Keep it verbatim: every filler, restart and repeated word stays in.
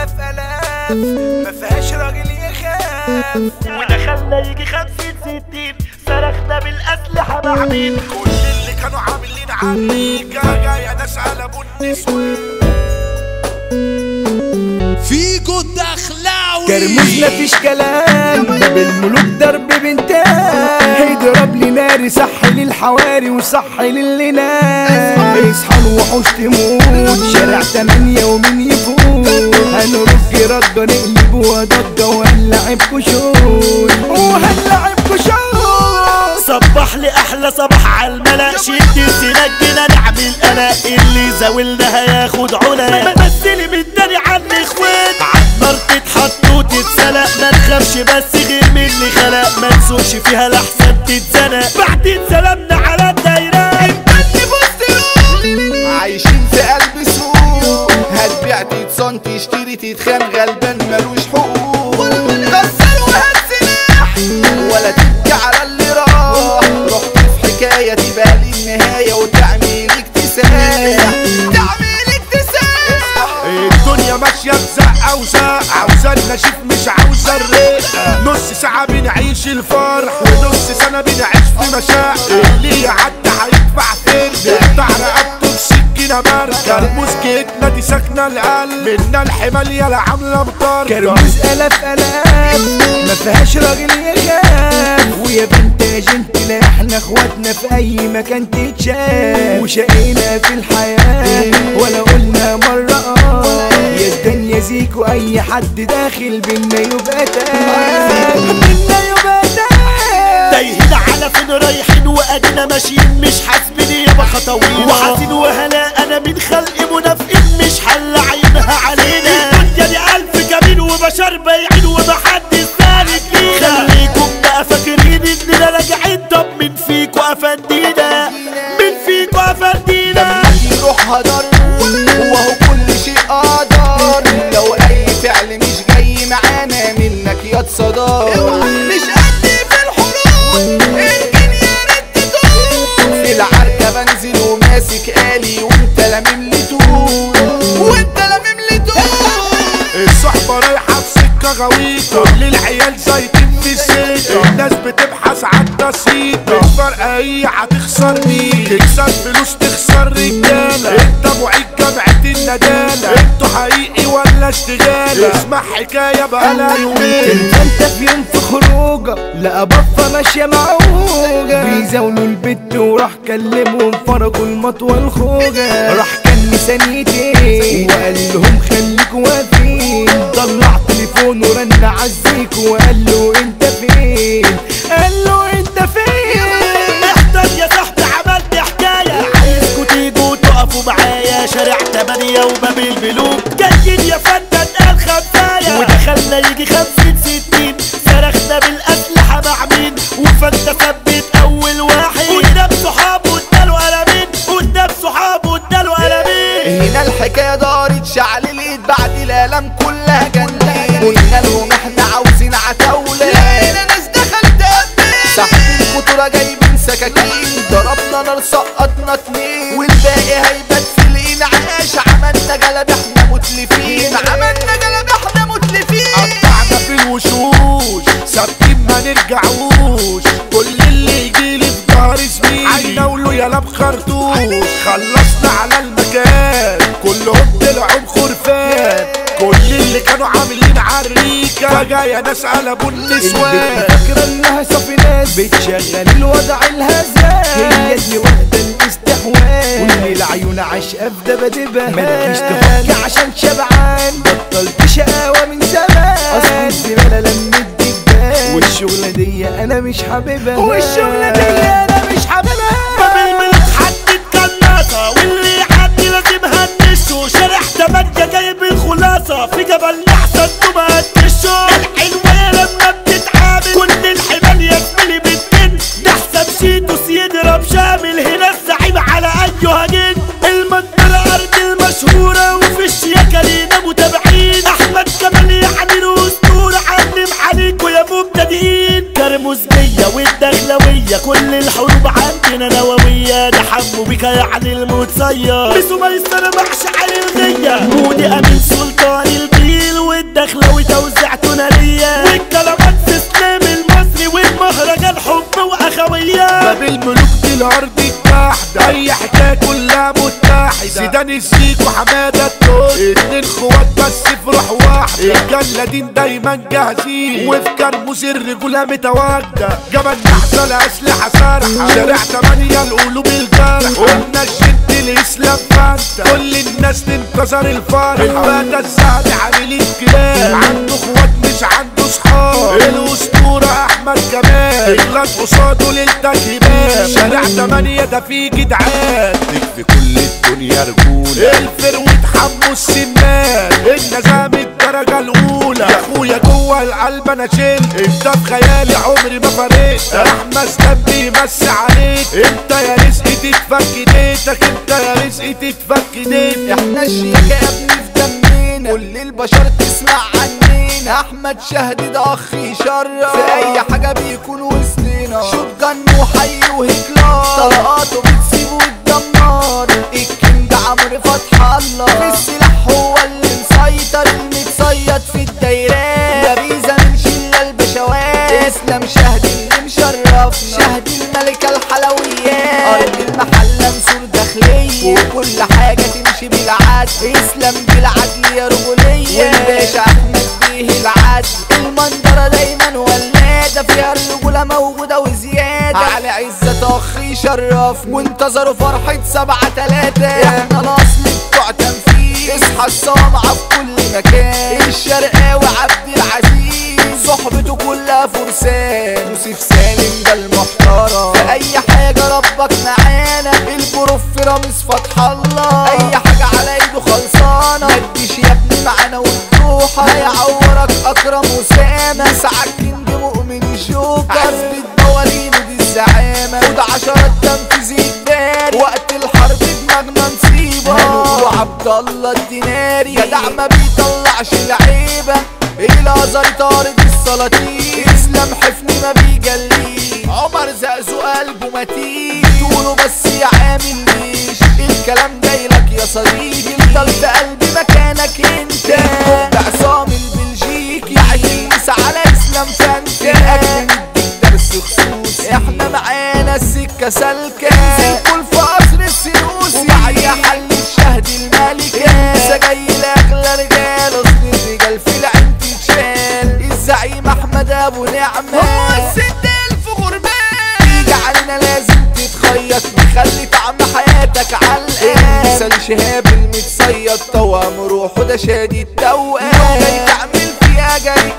الاف الاف ما فيهاش راجل يخاف. ودخلنا يجي خمسين ستين صرخنا بالاسلحه مع مين؟ كل اللي كانوا عاملين عريكة جاية ناس قلبوا النسوان. فيكو الدخلاوي كرموز مفيش كلام بالملوك ضرب بنتان اضرب لي ناري صح للحواري وصح للي نام اصحى الوحوش تموت شارع تمانية ومين يفوت هنرج رجة نقلب وضجة وهنلعب كشوت وهنلعب كشوت. صبح لي احلى صباح عالملا شد سنجنا نعمل قلق اللي زاولنا هياخد علا مثلي من تاني عن اخوات عالنار تتحط وتتسلق ما تخافش بس غير من اللي خلق ما تسوقش فيها لحسن تتزنق بعدين سلامنا على الدايرة عايشين في قلب سوق هتبيع تتصان تشتري تتخان غلبان ملوش حقوق غسل وهات سلاح ولا تبكي على اللي راح رحت في حكاية تبقى لي النهاية وتعمل اكتساح تعمل اكتساح. الدنيا ماشية بزقة وزق عاوزة النشيف مش عاوزة الرقة نص ساعة بنعيش الفرح ونص سنة بنعيش في مشاق اللي يعدي هيدفع فين يقطع رقبته بسكينة باركة. كرموز جيتنا دي ساكنة القلب منا الحمال يالا عاملة مطار. كرموز الاف الاف ما فيهاش راجل يخاف ويا بنت يا جنت لا احنا اخواتنا في اي مكان تتشاف وشقينا في الحياة ولا قلنا مرة اه يا الدنيا زيك واي حد داخل بينا يبقى تاه بينا يبقى تاه. تايهين على فين رايحين وادينا ماشيين مش حاسبين يابا خطوين وحاسين وهلا انا من خلق منافقين مش حل عينها علينا الدنيا دي الف جميل وبشر بايعين ومحدش سالك لينا خليكم بقى فاكرين اننا راجعين طب مين فيكوا افندينا مين فيكوا افندينا يروح هدر وهو كل شيء قدر لو اي فعل مش جاي معانا منك يا تصدر مش قد في الحروب اركن يا ريت تدور في العركة بنزل وماسك آلي وانت لامم لي طول وانت لامم لي طول. الصحبة رايحة في سكة غويطة كل العيال زيتين في السكة الناس بتبحث عالنصيب مش فارقة ايه هتخسر مين تكسب فلوس تخسر رجالة انت معيد جامعة الندالة انتوا حقيقي ولا اشتغالة اسمع حكاية بقالها يومين انت في يوم في خروجه لقى بطة ماشية معوجة بيزاولوا البت وراح كلمهم فرقوا المطوى الخوجة راح كان ثانيتين وقال لهم خليكوا واقفين طلع تليفون ورن عزيك وقال له انت فين قال له انت فين. احضر يا صاحبي عملت حكاية عايزكوا تيجوا تقفوا معايا شارع تمانية وباب البلوك جايين يا فندم قال خمساية ودخلنا يجي خمسين ستين صرخنا بالاسلحة مع مين وفانت ثبت اول واحد قدام صحابه اداله قلمين قدام صحابه اداله قلمين. هنا الحكاية دارت شعل الايد بعد الالم كلها جنين قلنا لهم احنا عاوزين عتاولة لقينا ناس دخلت قبل سحب الخطورة جايبين سكاكين ضربنا نار سقطنا اتنين والباقي هيبات في الانعاش عملنا جلب احنا متلفين عملنا جلب احنا متلفين قطعنا في الوشوش ثابتين ما نرجعوش كل اللي يجيلي في ظهر زميلي عيناوله يالا بخرطوش خلصنا على المكان كلهم طلعوا بخرفان كل اللي كانوا عاملين عريكة جاية ناس قلبوا النسوان فاكرة انها صافي ناس بتشغل الوضع الهزال هي اللي واخدة الاستحواذ واللي العيون عشقة في دبدبها مالكيش تفكي عشان شبعان بطلت شقاوة من زمان اصل الزبالة لمت الدبان والشغلة دي انا مش حاببها والشغلة دي انا مش حاببها. باب الملك حدد كناسة واللي يعدي لازم هنشه شارع تمانية جايب الخلاصة في جبل احسن ما هتنشه الحلوة لما بتتعامل كل الحمال يا زميلي بتجن ده حساب شيتوس يضرب شامل هنا الزعيم على اي هجين المنطقة ارض المشهورة وفي الشياكة لينا متابعين احمد كمال يعني الاسطورة علم عليكوا يا مبتدئين كرموز جية والدخلوية كل الحروب عندنا نووية ده حمو بيكا يعني المتصير بسو ميسر محشي على الغية مودي امين سلطان البيل توزيعته نارية والكلمات في سلام المصري والمهرجان حب واخوية. باب الملوك دي الارض التحت اي حكاية كلها متحدة. زيدان الزيك وحمادة التوت اتنين خوات بس في روح واحدة. الجلادين دايما جاهزين وفي كرموز الرجولة متواجدة. جبل نحسة لأسلحة سارحة شارع تمانية القلوب الجارحة. قلنا الجد الاسلام فانتا كل الناس تنتظر الفرحة. الفتى السعد عامل الكلاب عنده خوات مش عنده صحاب. الاسطورة احمد جمال اغلاط قصاده للتكهيبات. شارع تمانية ده فيه جدعان تكفي كل الدنيا رجولة. الفروة حمو السمان النظام الدرجة الاولى. يا اخويا جوه القلب انا شلت انت في خيالي عمري ما فرقت. احمد ذنبي يمسي عليك انت يا رزقي تتفك ديتك. انت يا رزقي تتفك ديتك. احنا الشيكة يا ابني في دمنا كل البشر تسمع عنينا. احمد شهد ده اخ يشرف في اي حاجة بيكون وسطنا. شوت جن وحي وهكلار طلقاته بتسيبه وتدمر. الكينج عمرو فتح الله في السلاح هو اللي مسيطر المتصيد في الدايرات. ده بيزا من شلة البشوات اسلام شهد اللي مشرفنا. شهد الملكة الحلويات ارض المحلة مسور داخلية وكل حاجة تمشي بالعدل. اسلام بالعدل يا رجولية والباشا احمد بيه العدل. المنظرة دايما ولادة فيها الرجولة موجودة وزيادة. على عزة اخ يشرف وانتظروا فرحة سبعة تلاتة. احنا الاصل بتوع تنفيذ اصحى الصوامعة في كل مكان. الشرقاوي عبد العزيز صحبته كلها فرسان. يوسف سالم ده المحترم في اي حاجة ربك معانا. البروف رامز فتح الله اي حاجة على ايده خلصانة. مديش يا ابني معانا والروحة هيعورك اكرم اسامة. سعد كينج مؤمن الجوكر عزب الدوالين ودي الزعامة. وده عشرات تنفيذ الداري وقت الحرب دماغنا نصيبة. هنقولوا عبد الله الديناري جدع ما بيطلعش العيبة. الازهر طارد السلاطين اسلام حفني ما بيجليش. عمر زقزو قلبه متين تقولوا بس يا عامل ليش. الكلام جايلك يا صديقي افضل في قلبي مكانك انت. بعصام البلجيكي يعيش على اسلام فانتا. الاجل نديك درس خصوص احنا معانا السكة سالكة. كل في قصر السنوسي وبعديها حل الشهد الملكة. لسه جاي لاغلى رجال اصل الرجال في العين تتشال. الزعيم احمد ابو نعمة هو الست الف غربان. تيجي علينا لازم تتخيط نخلي طعم حياتك علقان. مثال شهاب المتصيد توام روحه ده شادي التوقان. جاي تعمل فيها جاي